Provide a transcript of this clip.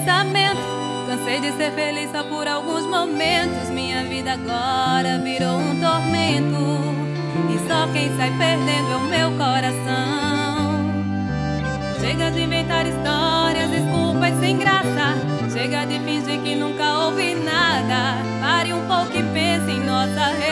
pensamento. Cansei de ser feliz só por alguns momentos. Minha vida agora virou um tormento, e só quem sai perdendo é o meu coração. Chega de inventar histórias, desculpas sem graça. Chega de fingir que nunca houve nada. Pare um pouco e pense em nossa relação.